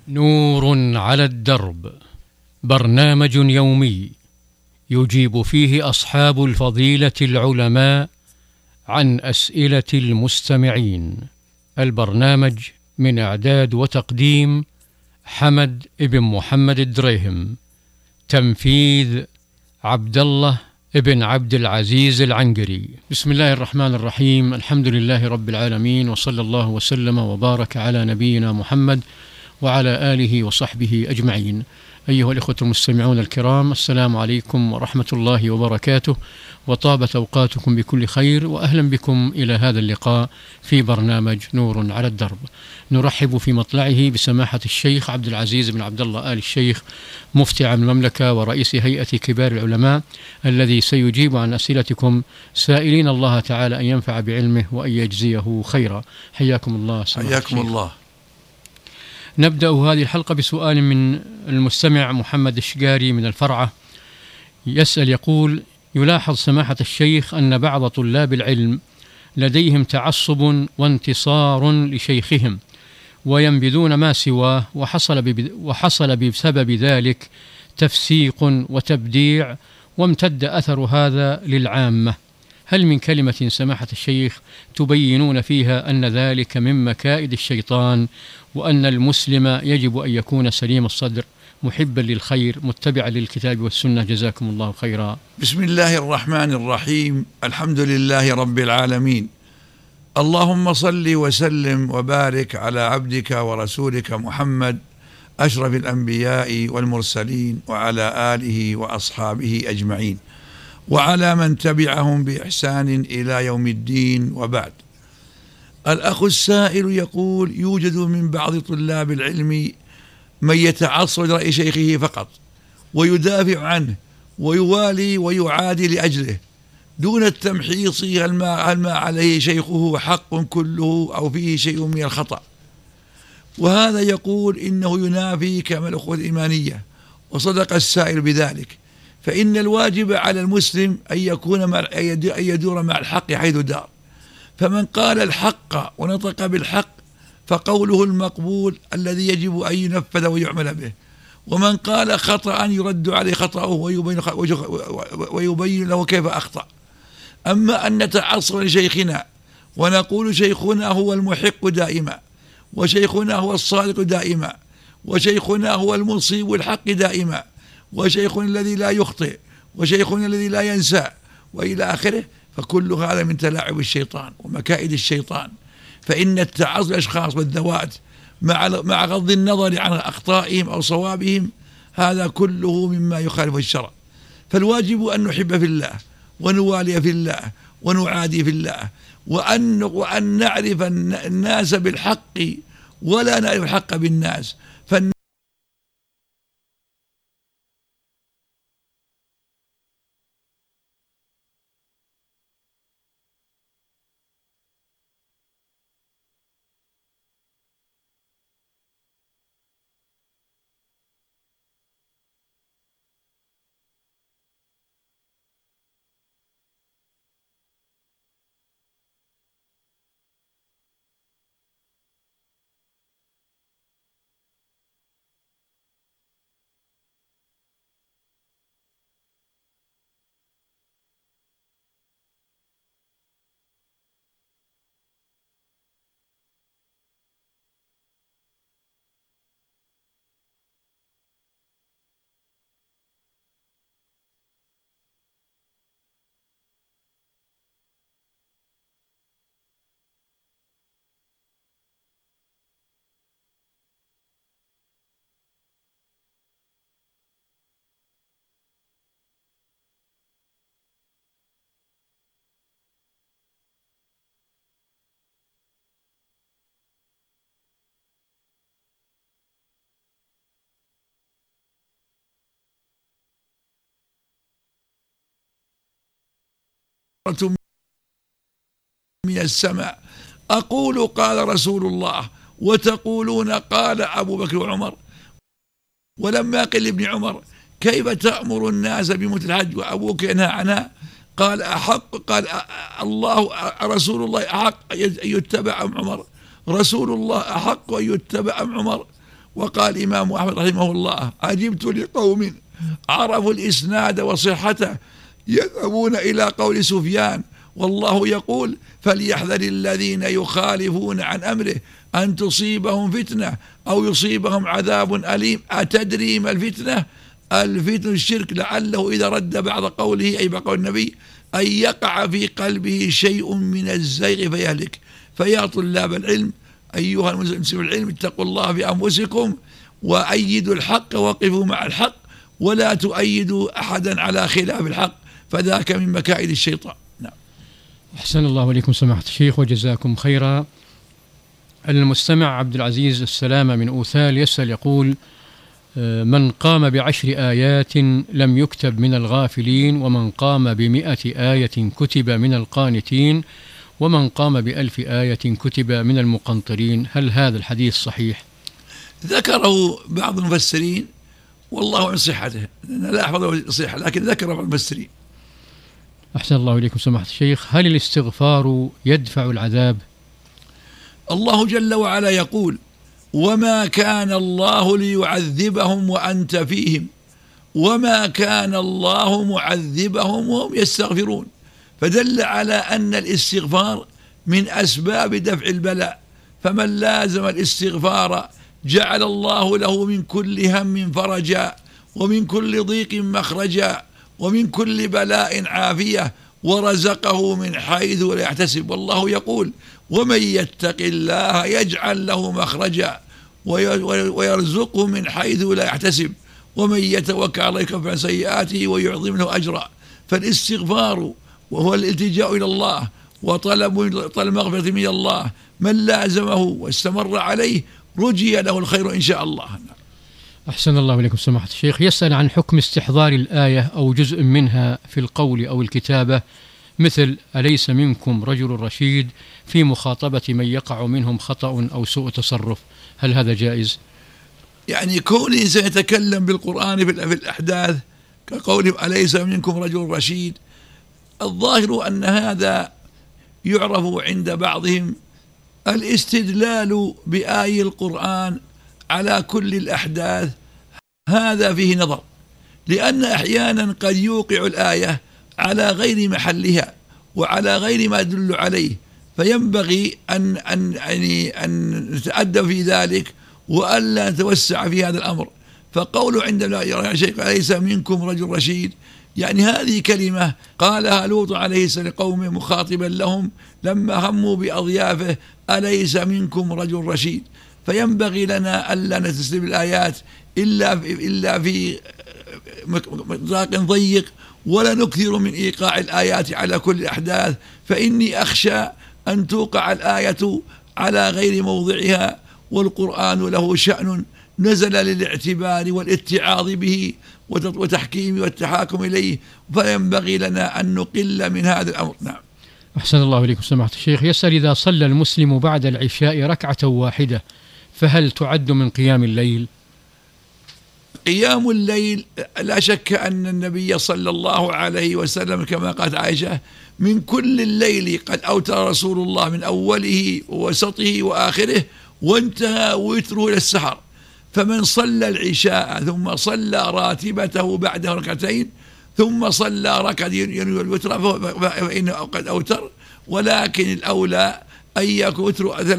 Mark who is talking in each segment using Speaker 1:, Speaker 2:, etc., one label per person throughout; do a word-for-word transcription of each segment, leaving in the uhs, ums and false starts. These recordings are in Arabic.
Speaker 1: نور على الدرب، برنامج يومي يجيب فيه أصحاب الفضيلة العلماء عن أسئلة المستمعين. البرنامج من إعداد وتقديم حمد ابن محمد الدريهم، تنفيذ عبد الله ابن عبد العزيز العنقري. بسم الله الرحمن الرحيم، الحمد لله رب العالمين، وصلى الله وسلم وبارك على نبينا محمد وعلى آله وصحبه أجمعين. أيها الإخوة المستمعون الكرام، السلام عليكم ورحمة الله وبركاته، وطابت أوقاتكم بكل خير، وأهلا بكم إلى هذا اللقاء في برنامج نور على الدرب. نرحب في مطلعه بسماحة الشيخ عبد العزيز بن عبد الله آل الشيخ، مفتي عام المملكة ورئيس هيئة كبار العلماء، الذي سيجيب عن أسئلتكم سائلين الله تعالى أن ينفع بعلمه وأن يجزيه خيرا. حياكم الله.
Speaker 2: حياكم الله.
Speaker 1: نبدأ هذه الحلقة بسؤال من المستمع محمد الشقاري من الفرعة، يسأل يقول: يلاحظ سماحة الشيخ أن بعض طلاب العلم لديهم تعصب وانتصار لشيخهم وينبذون ما سواه، وحصل, وحصل بسبب ذلك تفسيق وتبديع، وامتد أثر هذا للعامة. هل من كلمة سماحة الشيخ تبينون فيها أن ذلك من مكائد الشيطان، وأن المسلم يجب أن يكون سليم الصدر محبا للخير متبعا للكتاب والسنة؟ جزاكم الله خيرا.
Speaker 2: بسم الله الرحمن الرحيم، الحمد لله رب العالمين، اللهم صل وسلم وبارك على عبدك ورسولك محمد أشرف الأنبياء والمرسلين، وعلى آله وأصحابه أجمعين، وعلى من تبعهم بإحسان إلى يوم الدين، وبعد. الأخ السائل يقول: يوجد من بعض طلاب العلم من يتعصب لرأي شيخه فقط، ويدافع عنه ويوالي ويعادي لأجله دون التمحيص هل ما, هل ما عليه شيخه حق كله أو فيه شيء من الخطأ. وهذا يقول إنه ينافي كمال الأخوة الإيمانية، وصدق السائل بذلك، فإن الواجب على المسلم أن يكون مع أن يدور مع الحق حيث دار. فمن قال الحق ونطق بالحق فقوله المقبول الذي يجب أن ينفذ ويعمل به، ومن قال خطأ يرد عليه خطأه ويبين, ويبين له كيف أخطأ. أما أن نتعصب لشيخنا ونقول شيخنا هو المحق دائما، وشيخنا هو الصادق دائما، وشيخنا هو المصيب الحق دائما، وشيخنا الذي لا يخطئ، وشيخنا الذي لا ينسى، وإلى آخره، فكل هذا من تلاعب الشيطان ومكائد الشيطان. فإن التعصب للأشخاص والذوات مع مع غض النظر عن أخطائهم أو صوابهم هذا كله مما يخالف الشرع. فالواجب أن نحب في الله، ونوالي في الله، ونعادي في الله، وأن وأن نعرف الناس بالحق ولا نعرف الحق بالناس. فالن من السماء أقول قال رسول الله، وتقولون قال أبو بكر وعمر. ولما قيل لابن عمر كيف تأمر الناس بموت الحج وأبوك ينهى عنها، قال أحق قال الله رسول الله أحق أن يتبع أم عمر، رسول الله أحق أن يتبع أم عمر. وقال الإمام أحمد رحمه الله: عجبت لقوم عرفوا الإسناد وصحته يذهبون إلى قول سفيان والله يقول: فليحذر الذين يخالفون عن أمره أن تصيبهم فتنة أو يصيبهم عذاب أليم. أتدري ما الفتنة؟ الفتنة الشرك، لعله إذا رد بعض قوله أي بقول النبي أن يقع في قلبه شيء من الزيغ فيهلك. فيا طلاب العلم أيها المسلمين العلم، اتقوا الله في أنفسكم وأيدوا الحق وقفوا مع الحق، ولا تؤيدوا أحدا على خلاف الحق، فذاك من مكائد الشيطان. نعم.
Speaker 1: أحسن الله إليكم سماحة الشيخ وجزاكم خيرا. المستمع عبد العزيز السلامة من أوثال يسأل يقول: من قام بعشر آيات لم يكتب من الغافلين، ومن قام بمئة آية كتب من القانتين، ومن قام بألف آية كتب من المقنطرين. هل هذا الحديث صحيح؟
Speaker 2: ذكره بعض المفسرين والله عن صحته، أنا لا أحفظه صحة، لكن ذكر بعض المفسرين.
Speaker 1: أحسن الله إليكم سماحة الشيخ. هل الاستغفار يدفع العذاب؟
Speaker 2: الله جل وعلا يقول: وما كان الله ليعذبهم وأنت فيهم وما كان الله معذبهم وهم يستغفرون. فدل على أن الاستغفار من أسباب دفع البلاء، فمن لازم الاستغفار جعل الله له من كل هم فرجا، ومن كل ضيق مخرجا، ومن كل بلاء عافية، ورزقه من حيث لا يحتسب. والله يقول: ومن يتق الله يجعل له مخرجا ويرزقه من حيث لا يحتسب، ومن يتوكل عليه يكفر عن سيئاته ويعظم له أجرا. فالاستغفار وهو الالتجاء إلى الله وطلب طلب مغفرة من الله، من لازمه واستمر عليه رجي له الخير إن شاء الله.
Speaker 1: أحسن الله إليكم سماحة الشيخ. يسأل عن حكم استحضار الآية أو جزء منها في القول أو الكتابة، مثل: أليس منكم رجل رشيد، في مخاطبة من يقع منهم خطأ أو سوء تصرف. هل هذا جائز؟
Speaker 2: يعني كون الإنسان يتكلم بالقرآن في الأحداث كقوله أليس منكم رجل رشيد، الظاهر أن هذا يعرف عند بعضهم الاستدلال بآي القرآن على كل الأحداث. هذا فيه نظر، لأن أحيانا قد يوقع الآية على غير محلها وعلى غير ما يدل عليه، فينبغي أن أن يعني أن نتأدب في ذلك وألا نتوسع في هذا الأمر. فقوله عندما يرى شيء أليس منكم رجل رشيد، يعني هذه كلمة قالها لوط عليه السلام لقومه مخاطبا لهم لما هموا بأضيافه: أليس منكم رجل رشيد. فينبغي لنا ألا نستسلم الآيات إلا في إلا في مطاق ضيق، ولا نكثر من إيقاع الآيات على كل الأحداث، فإني أخشى أن توقع الآية على غير موضعها، والقرآن له شأن نزل للاعتبار والاتعاظ به وتحكيم والتحاكم إليه، فينبغي لنا أن نقل من هذا الأمر. نعم.
Speaker 1: أحسن الله إليكم سماحة الشيخ. يسأل: إذا صلى المسلم بعد العشاء ركعة واحدة فهل تعد من قيام الليل؟
Speaker 2: قيام الليل لا شك أن النبي صلى الله عليه وسلم كما قالت عائشة: من كل الليل قد أوتر رسول الله من أوله ووسطه وآخره وانتهى وتره إلى السحر. فمن صلى العشاء ثم صلى راتبته بعده ركعتين ثم صلى ركعة ينوي الوتر فإنه قد أوتر، ولكن الأولى أن يكون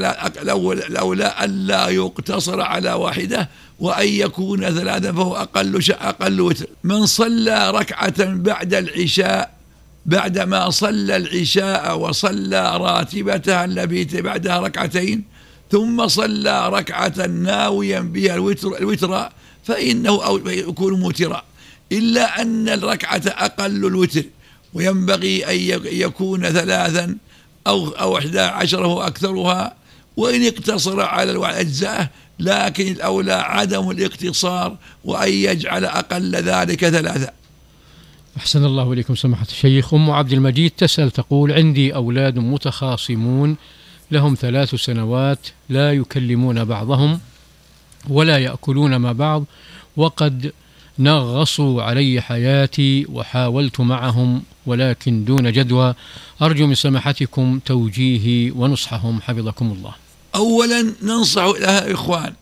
Speaker 2: الأولى ألا يقتصر على واحدة وأن يكون ثلاثا، فهو أقل أقل وتر. من صلى ركعة بعد العشاء بعدما صلى العشاء وصلى راتبتها التي بعدها ركعتين ثم صلى ركعة ناويا بها الوتر, الوتر فإنه يكون موترا، إلا أن الركعة أقل الوتر، وينبغي أن يكون ثلاثا أو أو أحد عشر هو أكثرها، وإن اقتصر على الأجزاء، لكن الأولى عدم الاقتصار وأن يجعل أقل ذلك ثلاثة.
Speaker 1: أحسن الله إليكم سماحة الشيخ. أم عبد المجيد تسأل تقول: عندي أولاد متخاصمون لهم ثلاث سنوات لا يكلمون بعضهم ولا يأكلون مع بعض، وقد نغصوا علي حياتي وحاولت معهم ولكن دون جدوى، أرجو من سماحتكم توجيهي ونصحهم حفظكم الله.
Speaker 2: أولا ننصح لها إخوان،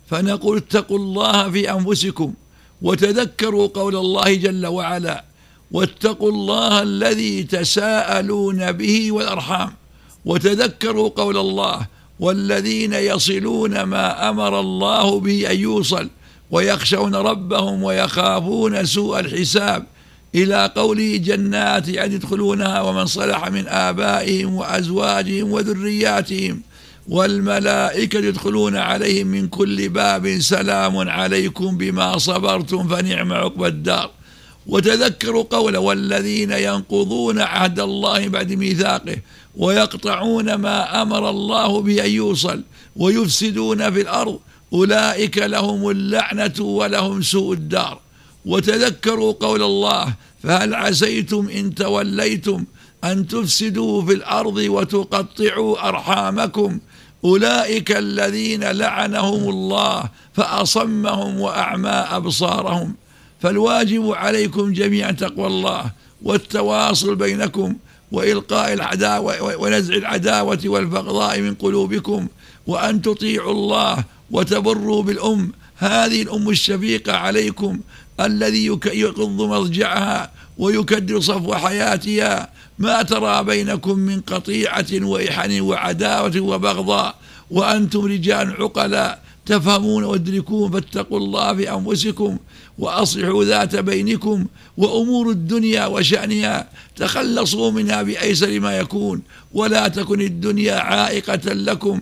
Speaker 2: فنقول اتقوا الله في أنفسكم وتذكروا قول الله جل وعلا: واتقوا الله الذي تساءلون به والأرحام. وتذكروا قول الله: والذين يصلون ما أمر الله به أن يوصل ويخشون ربهم ويخافون سوء الحساب، إلى قوله: جنات عدن يدخلونها ومن صلح من آبائهم وأزواجهم وذرياتهم والملائكة يدخلون عليهم من كل باب سلام عليكم بما صبرتم فنعم عقبى الدار. وتذكروا قوله: والذين ينقضون عهد الله بعد ميثاقه ويقطعون ما أمر الله به أن يوصل ويفسدون في الأرض أولئك لهم اللعنة ولهم سوء الدار. وتذكروا قول الله: فهل عسيتم إن توليتم أن تفسدوا في الأرض وتقطعوا أرحامكم أولئك الذين لعنهم الله فأصمهم وأعمى أبصارهم. فالواجب عليكم جميعا تقوى الله والتواصل بينكم وإلقاء العداوة ونزع العداوة والبغضاء من قلوبكم، وأن تطيعوا الله وتبروا بالأم، هذه الأم الشفيقة عليكم الذي يقض مضجعها ويكدر صفو حياتها، ما ترى بينكم من قطيعة وإحن وعداوة وبغضاء، وأنتم رجال عقلاء تفهمون وتدركون، فاتقوا الله في أنفسكم وأصلحوا ذات بينكم، وأمور الدنيا وشأنها تخلصوا منها بأيسر ما يكون، ولا تكن الدنيا عائقة لكم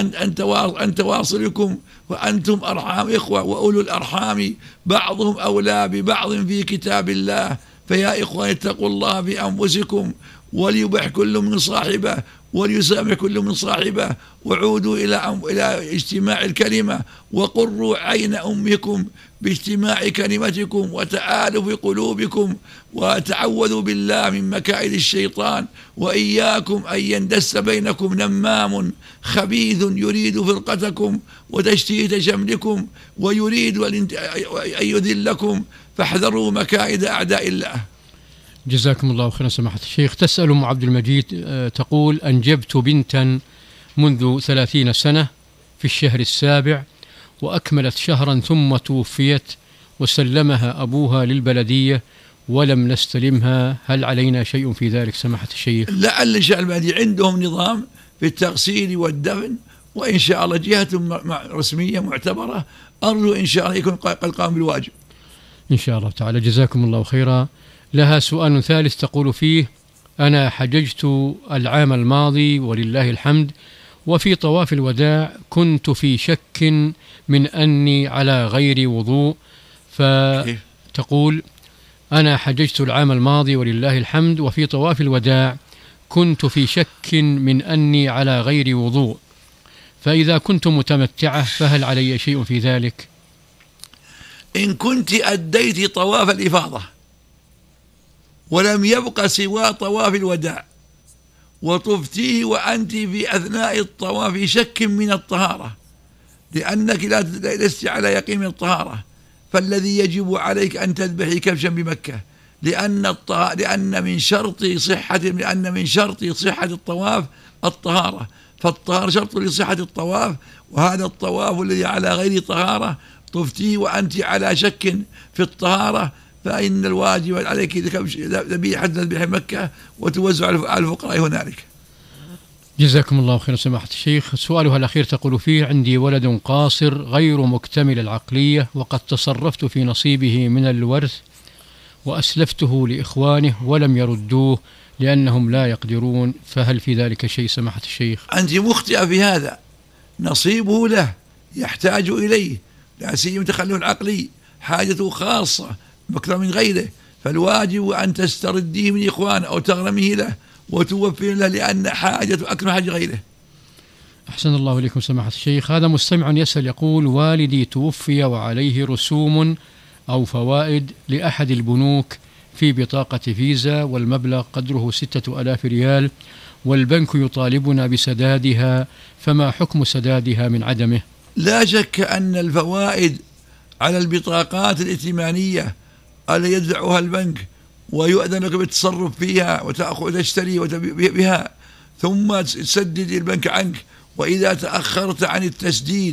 Speaker 2: عن تواصلكم، وأنتم أرحام إخوة، وأولو الأرحام بعضهم أولى ببعض في كتاب الله. فيا إخوان اتقوا الله في أنفسكم، وليبح كل من صاحبه وليسامح كل من صاحبه، وعودوا إلى إلى اجتماع الكلمة، وقروا عين أمكم باجتماع كلمتكم وتآلف قلوبكم، وتعوذوا بالله من مكائد الشيطان، وإياكم أن يندس بينكم نمام خبيث يريد فرقتكم وتشتيت شملكم ويريد أن يذلكم، فاحذروا مكائد أعداء الله.
Speaker 1: جزاكم الله خيرا سماحة الشيخ. تسأل أم عبد المجيد تقول: أنجبت بنتا منذ ثلاثين سنة في الشهر السابع، وأكملت شهرا ثم توفيت وسلمها أبوها للبلدية ولم نستلمها، هل علينا شيء في ذلك سماحة الشيخ؟
Speaker 2: لعل إن شاء الله عندهم نظام في التغسيل والدفن، وإن شاء الله جهة رسمية معتبرة، أرجو إن شاء الله يكون قد قام بالواجب
Speaker 1: إن شاء الله تعالى. جزاكم الله خيرا. لها سؤال ثالث تقول فيه: أنا حججت العام الماضي ولله الحمد، وفي طواف الوداع كنت في شك من أني على غير وضوء، فتقول: أنا حججت العام الماضي ولله الحمد، وفي طواف الوداع كنت في شك من أني على غير وضوء، فإذا كنت متمتعة فهل علي شيء في ذلك؟
Speaker 2: إن كنت أديت طواف الإفاضة ولم يبق سوى طواف الوداع وطفتيه وأنت في أثناء الطواف شك من الطهارة، لأنك لا لست على يقين من الطهارة، فالذي يجب عليك أن تذبحي كبشا بمكة، لأن الطه... لأن من شرط صحة لأن من شرط صحة الطواف الطهارة، فالطهارة شرط لصحة الطواف، وهذا الطواف الذي على غير طهارة طفتيه وأنت على شك في الطهارة، فإن الواجب عليك ذبيحة ذبيحة مكة وتوزع على الفقراء هنالك.
Speaker 1: جزاكم الله خيرا سماحة الشيخ. سؤالها الأخير تقول فيه: عندي ولد قاصر غير مكتمل العقلية، وقد تصرفت في نصيبه من الورث وأسلفته لإخوانه ولم يردوه لأنهم لا يقدرون، فهل في ذلك شيء سماحة الشيخ؟
Speaker 2: أنت مخطئة في هذا، نصيبه له يحتاج إليه، لا سيما تخلف العقلي حاجته خاصة أكثر من غيره، فالواجب أن تسترديه من إخوانه أو تغرمه له وتوفيه له، لأن حاجته أكثر حاجة غيره.
Speaker 1: أحسن الله إليكم سماحة الشيخ. هذا مستمع يسأل يقول: والدي توفي وعليه رسوم أو فوائد لأحد البنوك في بطاقة فيزا، والمبلغ قدره ستة ألاف ريال، والبنك يطالبنا بسدادها، فما حكم سدادها من عدمه؟
Speaker 2: لا شك أن الفوائد على البطاقات الائتمانية التي يدفعها البنك ويؤذن لك بالتصرف فيها وتأخذ وتشتري بها ثم تسدد البنك عنك، وإذا تأخرت عن التسديد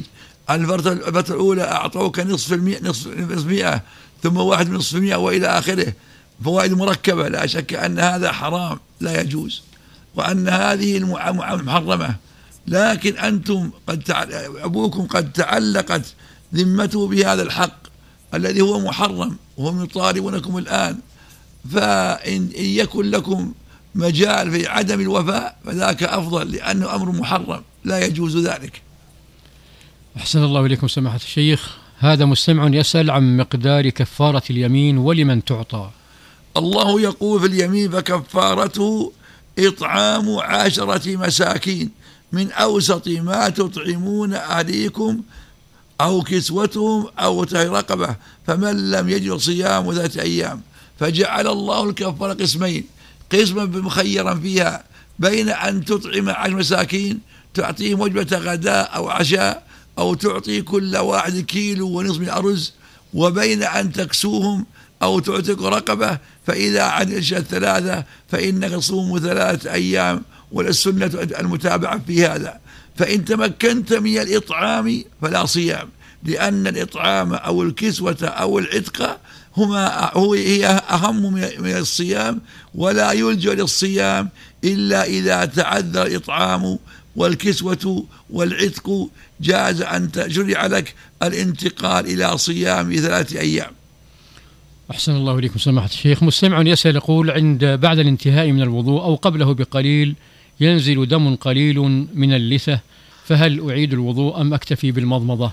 Speaker 2: الفترة الأولى أعطوك نصف المئة نصف المئة ثم واحد من نصف المئة وإلى آخره، فوائد مركبة. لا شك أن هذا حرام لا يجوز، وأن هذه محرمة، لكن أنتم قد أبوكم قد تعلقت ذمته بهذا الحق الذي هو محرم وهم يطالبونكم الآن، فإن يكن لكم مجال في عدم الوفاء فذاك أفضل، لأنه أمر محرم لا يجوز ذلك.
Speaker 1: أحسن الله إليكم سماحة الشيخ. هذا مستمع يسأل عن مقدار كفارة اليمين ولمن تعطى.
Speaker 2: الله يقول في اليمين: فكفارته إطعام عشرة مساكين من أوسط ما تطعمون أهليكم أو كسوتهم أو تحرير رقبة، فمن لم يجد صيام ذات أيام. فجعل الله الكفارة قسمين: قسما مخيرا فيها بين أن تطعم عشر مساكين تعطيهم وجبة غداء أو عشاء، أو تعطي كل واحد كيلو ونصف من أرز، وبين أن تكسوهم أو تعتق رقبة، فإذا عدلت الثلاثة فإنك تصوم ثلاثة أيام، وللسنة المتابعة في هذا. فإن تمكنت من الإطعام فلا صيام، لأن الإطعام أو الكسوة أو العتق هما هو هي أهم من الصيام، ولا يلجأ للصيام إلا إذا تعذر الإطعام والكسوة والعتق، جاز أن تشرع لك الانتقال إلى صيام ثلاثة أيام.
Speaker 1: أحسن الله إليكم سماحة الشيخ. مستمع يسأل يقول: عند بعد الانتهاء من الوضوء أو قبله بقليل ينزل دم قليل من اللثة، فهل أعيد الوضوء أم أكتفي بالمضمضة؟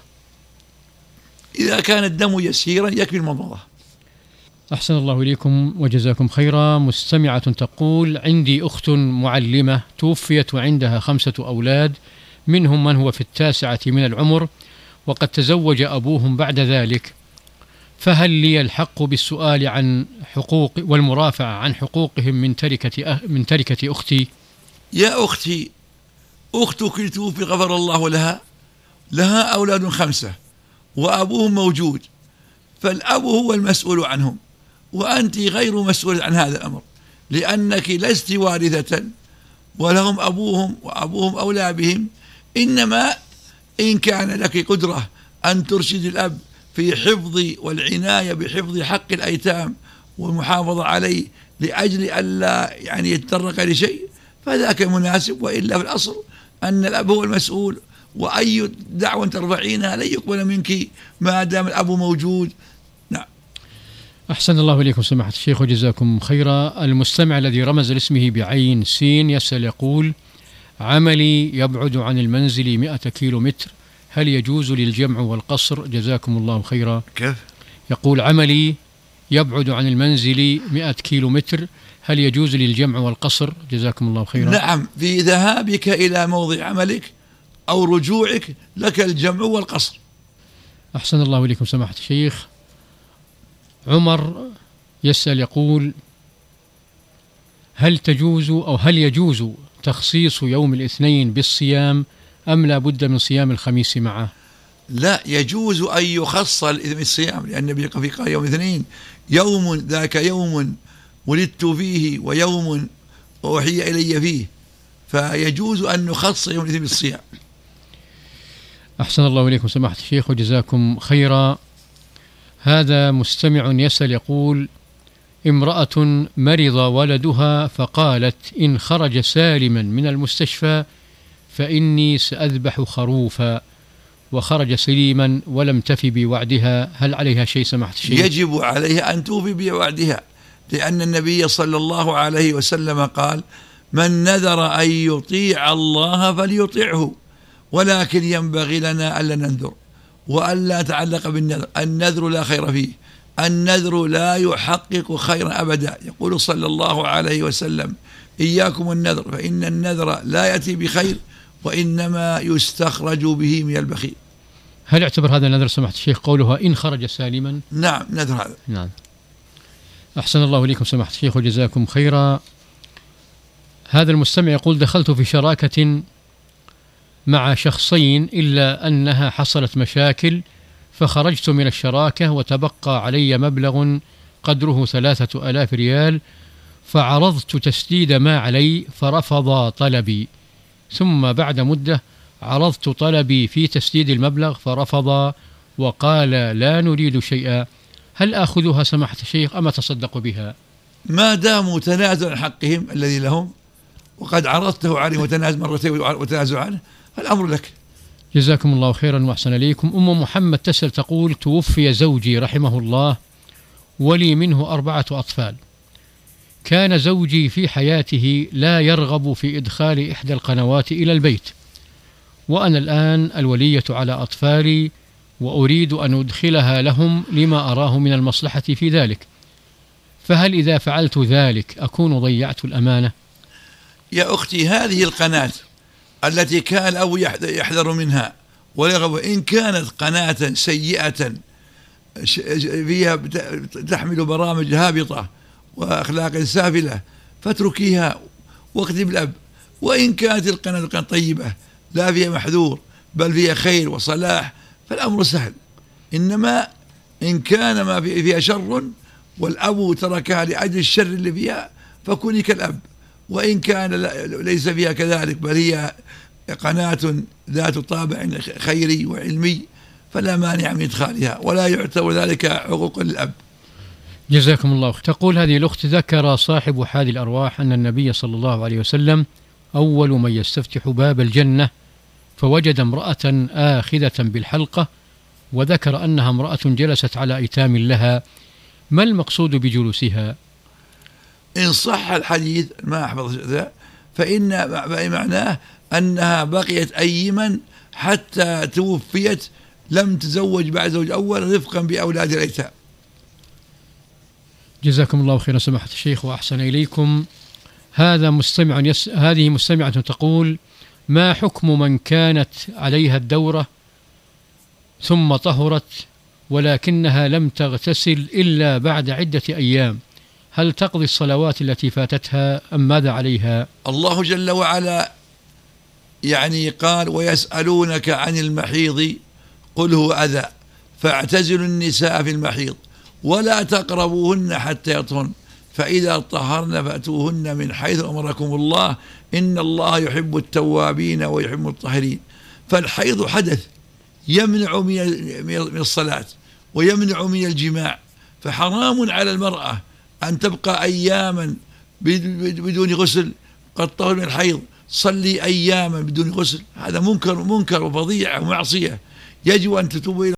Speaker 2: إذا كان الدم يسيرا يكفي المضمضة.
Speaker 1: أحسن الله إليكم وجزاكم خيرا. مستمعة تقول: عندي أخت معلمة توفيت وعندها خمسة أولاد، منهم من هو في التاسعة من العمر، وقد تزوج أبوهم بعد ذلك، فهل لي الحق بالسؤال عن حقوق والمرافعة عن حقوقهم من تركة أه من تركة أختي؟
Speaker 2: يا أختي، أختك توفي غفر الله لها، لها أولاد خمسة وأبوهم موجود، فالأب هو المسؤول عنهم، وأنت غير مسؤول عن هذا الأمر، لأنك لست وارثة ولهم أبوهم وأبوهم أولى بهم. إنما إن كان لك قدرة أن ترشد الأب في حفظ والعناية بحفظ حق الأيتام والمحافظة عليه لأجل ألا يعني يتطرق لشيء، فذاك مناسب. وإلا في الأصل أن الأب هو المسؤول، وأي دعوة ترفعينها لن يقبل منك ما دام الأب موجود. نعم.
Speaker 1: أحسن الله إليكم سماحة الشيخ وجزاكم خيرا. المستمع الذي رمز لاسمه بعين سين يسأل يقول: عملي يبعد عن المنزل مئة كيلو متر، هل يجوز للجمع والقصر؟ جزاكم الله خيرا.
Speaker 2: كيف؟
Speaker 1: يقول: عملي يبعد عن المنزل مئة كيلو متر، هل يجوز للجمع والقصر؟ جزاكم الله خيرا.
Speaker 2: نعم، في ذهابك إلى موضع عملك أو رجوعك لك الجمع والقصر.
Speaker 1: أحسن الله إليكم سماحة الشيخ. عمر يسأل يقول: هل تجوز أو هل يجوز تخصيص يوم الاثنين بالصيام أم لا بد من صيام الخميس معه؟
Speaker 2: لا، يجوز أن يخص الصيام، لأن النبي قال يوم الاثنين يوم ذاك يوم ولدت فيه ويوم أوحي إلي فيه، فيجوز أن نخص يوم الاثنين بالصيام.
Speaker 1: أحسن الله إليكم سماحة الشيخ وجزاكم خيرا. هذا مستمع يسأل يقول: امرأة مرض ولدها فقالت إن خرج سالما من المستشفى فإني سأذبح خروفا، وخرج سليما ولم تفي بوعدها، هل عليها شيء سماحة الشيخ؟
Speaker 2: يجب عليها أن توفي بوعدها، لأن النبي صلى الله عليه وسلم قال: من نذر أن يطيع الله فليطيعه، ولكن ينبغي لنا ألا ننذر وألا نتعلق بالنذر، النذر لا خير فيه، النذر لا يحقق خيرا أبدا. يقول صلى الله عليه وسلم: إياكم النذر فإن النذر لا يأتي بخير وإنما يستخرج به من البخيل.
Speaker 1: هل يعتبر هذا النذر سماحة الشيخ قولها إن خرج سالما؟
Speaker 2: نعم، نذر هذا.
Speaker 1: نعم. أحسن الله إليكم سماحة الشيخ وجزاكم خيرا. هذا المستمع يقول: دخلت في شراكة مع شخصين إلا أنها حصلت مشاكل، فخرجت من الشراكة وتبقى علي مبلغ قدره ثلاثة آلاف ريال، فعرضت تسديد ما علي فرفض طلبي، ثم بعد مدة عرضت طلبي في تسديد المبلغ فرفض وقال لا نريد شيئا، هل آخذها سماحة الشيخ أم أتصدق بها؟
Speaker 2: ما داموا تنازل عن حقهم الذي لهم وقد عرضته عليه وتنازل مرتين وتنازل عنه، الأمر لك.
Speaker 1: جزاكم الله خيرا وأحسن إليكم. أم محمد تسأل تقول: توفي زوجي رحمه الله ولي منه أربعة أطفال. كان زوجي في حياته لا يرغب في إدخال إحدى القنوات إلى البيت، وأنا الآن الولية على أطفالي وأريد أن أدخلها لهم لما أراه من المصلحة في ذلك، فهل إذا فعلت ذلك أكون ضيعت الأمانة؟
Speaker 2: يا أختي، هذه القناة التي كان الأب يحذر منها ويرغب، إن كانت قناة سيئة فيها تحمل برامج هابطة وأخلاق سافلة فاتركيها واكتب الأب. وإن كانت القناة طيبة لا فيها محذور بل فيها خير وصلاح فالأمر سهل. إنما إن كان ما فيها شر والأب تركها لأجل الشر اللي فيها فكوني كالأب، وإن كان ليس فيها كذلك بل هي قناة ذات طابع خيري وعلمي فلا مانع من إدخالها ولا يعتبر ذلك عقوق للأب.
Speaker 1: جزاكم الله. تقول هذه الأخت: ذكر صاحب حادي الأرواح أن النبي صلى الله عليه وسلم أول من يستفتح باب الجنة فوجد امرأة آخذة بالحلقة، وذكر أنها امرأة جلست على أيتام لها، ما المقصود بجلوسها؟
Speaker 2: إن صح الحديث ما أحفظ ذا فإن معناه أنها بقيت أيما حتى توفيت لم تزوج بعد زوج أول رفقا بأولاد الأيتام.
Speaker 1: جزاكم الله خيرا سماحة الشيخ وأحسن إليكم. هذا مستمع يس... هذه مستمعة تقول: ما حكم من كانت عليها الدورة ثم طهرت ولكنها لم تغتسل إلا بعد عدة أيام، هل تقضي الصلوات التي فاتتها أم ماذا عليها؟
Speaker 2: الله جل وعلا يعني قال: ويسألونك عن المحيض قل هو أذى فاعتزلوا النساء في المحيض ولا تقربوهن حتى يطهرن فإذا طهرن فأتوهن من حيث أمركم الله إن الله يحب التوابين ويحب الطاهرين. فالحيض حدث يمنع من الصلاة ويمنع من الجماع، فحرام على المرأة أن تبقى أياما بدون غسل، قد طهر من الحيض صلي أياما بدون غسل، هذا منكر منكر وفظيعة ومعصية، يجب أن تتوب إلى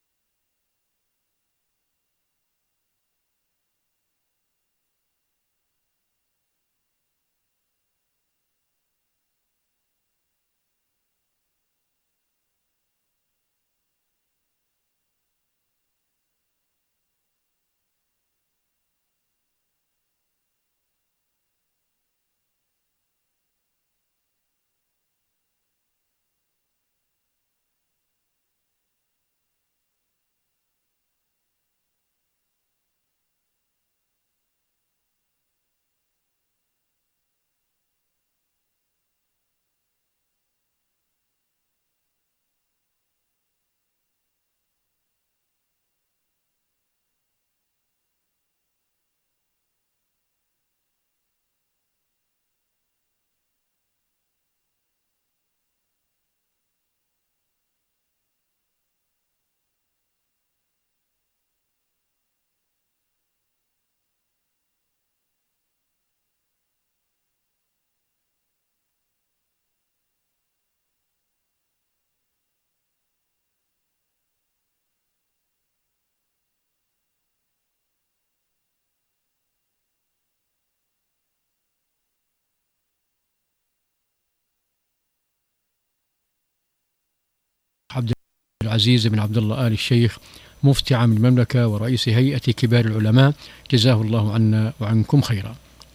Speaker 1: عبد العزيز بن عبد الله آل الشيخ مفتي عام المملكة ورئيس هيئة كبار العلماء، جزاه الله عنا وعنكم خيرا.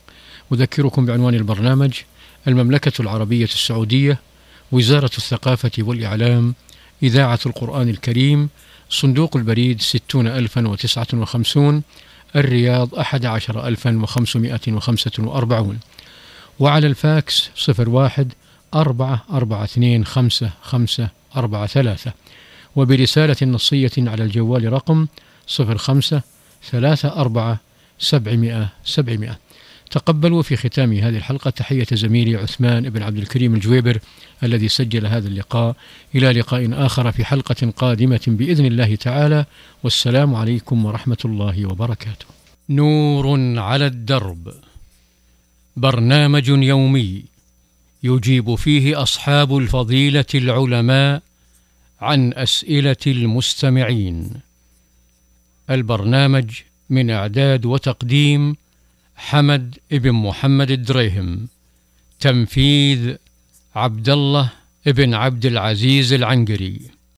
Speaker 1: أذكركم بعنوان البرنامج: المملكة العربية السعودية، وزارة الثقافة والإعلام، إذاعة القرآن الكريم، صندوق البريد ستون ألفا وتسعة وخمسون، الرياض أحد عشر ألفا وخمسمائة وخمسة وأربعون، وعلى الفاكس صفر واحد أربعة أربعة اثنين خمسة خمسة أربعة ثلاثة، وبرسالة نصية على الجوال رقم صفر خمسة ثلاثة أربعة سبعمائة سبعمائة. تقبلوا في ختام هذه الحلقة تحية زميلي عثمان بن عبد الكريم الجويبر الذي سجل هذا اللقاء. إلى لقاء آخر في حلقة قادمة بإذن الله تعالى، والسلام عليكم ورحمة الله وبركاته. نور على الدرب، برنامج يومي يجيب فيه أصحاب الفضيلة العلماء عن أسئلة المستمعين. البرنامج من إعداد وتقديم حمد بن محمد الدريهم، تنفيذ عبد الله بن عبد العزيز العنقري.